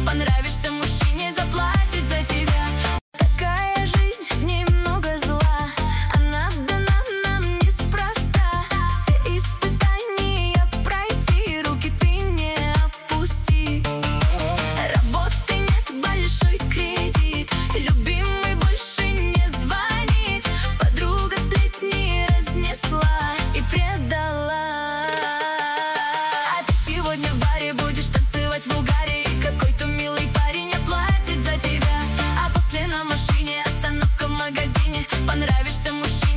Понравишься мужчине, заплатит за тебя. Такая жизнь, в ней много зла, она дана нам неспроста. Все испытания пройти, руки ты не опусти. Работы нет, большой кредит, любимый больше не звонит. Подруга сплетни разнесла и предала. А ты сегодня в баре будешь танцевать в угаре, и какой-то милый парень оплатит за тебя. А после на машине остановка в магазине. Понравишься мужчине,